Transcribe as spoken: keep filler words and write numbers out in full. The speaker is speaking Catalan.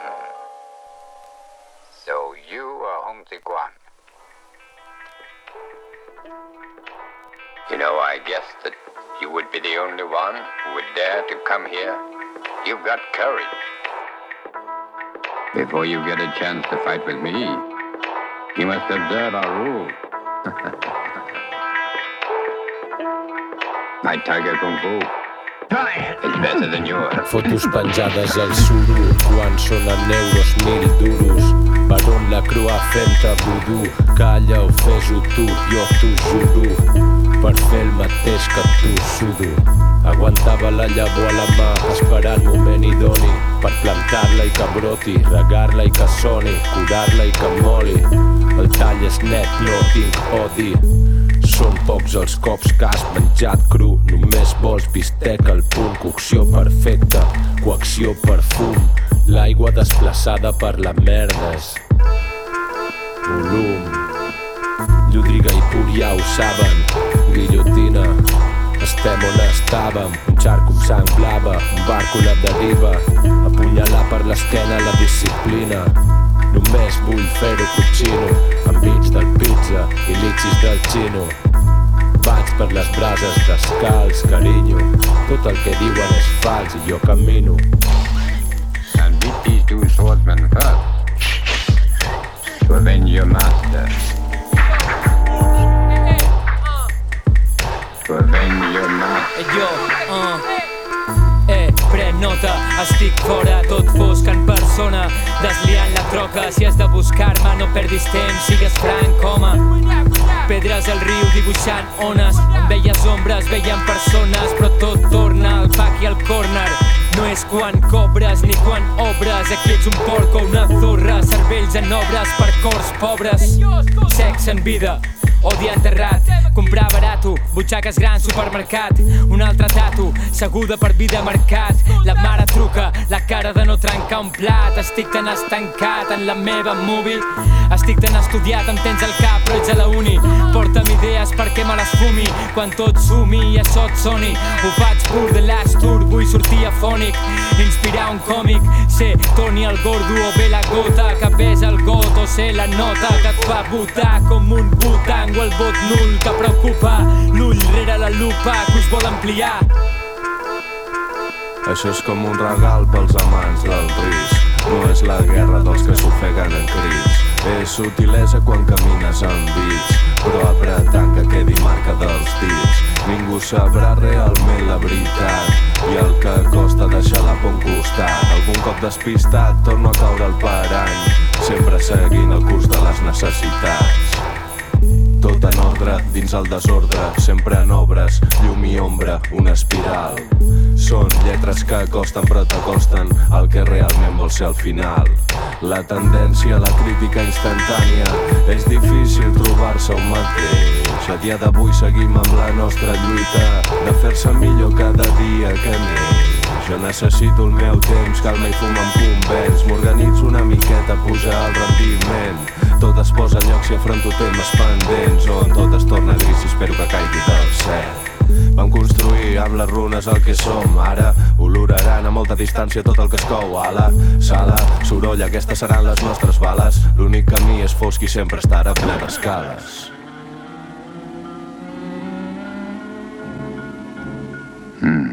So you are Hong Ziguan. You know, I guessed that you would be the only one who would dare to come here. You've got courage. Before you get a chance to fight with me, you must observe our rules. My tiger kung fu is better than yours. Fotos penjades al suro, quan sonen euros mil duros. Per on la crua fent-te vudú, calla o fes-ho tu, jo t'ho juro. Per fer el mateix que tu sudo. Aguantava la llavor a la mà, esperant moment idoni, per plantar-la i que broti, regar-la i que soni, curar-la i que moli. El tall és net, no tinc odi. Són pocs els cops que has menjat cru. Només vols bistec al punt, cocció perfecta, coacció perfum. L'aigua desplaçada per la merdes. Volum. Llúdriga i pur ja ho saben. Guillotina. Estem on estàvem, un xarc amb sang blava, un barco a la deriva, apunyalar per l'esquena la disciplina. Només vull fer-ho cochino, amb bits del pizza i litxis del xino. Vaig per les brases descalç, carinyo, tot el que diuen és fals i jo camino. And beat these two swordsmen first, to avenge your master. To avenge your master. Eh, jo, uh. Eh, pren nota, estic fora, tot fosc en persona, desliant la troca. Si has de buscar-me, no perdis temps, sigues franc, home. Pedres al riu dibuixant ones, en veies ombres, veien persones, però tot torna al back i al corner. No és quan cobres ni quan obres, aquí ets un porc o una zorra, cervells en obres per cors pobres. Sexe en vida, odi enterrat, comprar barato, butxaques grans, supermercat. Un altre tatu, seguda per vida mercat. La mare truca, la cara de no trencar un plat. Estic tan estancat en la meva movie. Estic tan estudiat, em tens al cap, però ets a la uni. Porta'm idees perquè me les fumi. Quan tot sumi i això et soni. Ho faig pur de last tour, vull sortir afònic, inspirar un còmic. Ser Toni el Gordo o bé la gota que pesa el got, o ser la nota que et fa votar com un butang. O el vot nul que preocupa, l'ull rere la lupa que us vol ampliar. Això és com un regal pels amants del risc. No és la guerra dels que s'ofeguen en crits. És sutilesa quan camines amb bits, però apretant que quedi marca dels dits. Ningú sabrà realment la veritat i el que costa deixar-la per un costat. Algun cop despistat torno a caure al parany, sempre seguint el curs de les necessitats. Tot en ordre, dins el desordre, sempre en obres, llum i ombra, una espiral. Són lletres que costen però t'acosten al que realment vol ser al final. La tendència a la crítica instantània, és difícil trobar-se un mateix. A dia d'avui seguim amb la nostra lluita de fer-se millor cada dia que neix. Jo necessito el meu temps, calma i fum em convenç. M'organitzo una miqueta, puja el rendiment. Tot es posa en lloc si afronto temes pendents, on tot es torna gris i espero que caigui del cel. Vam construir amb les runes el que som ara, oloraran a molta distància tot el que es cou a la sala. Soroll, aquestes seran les nostres bales. L'únic camí és fosc i sempre estarà ple d'escales. Hmm.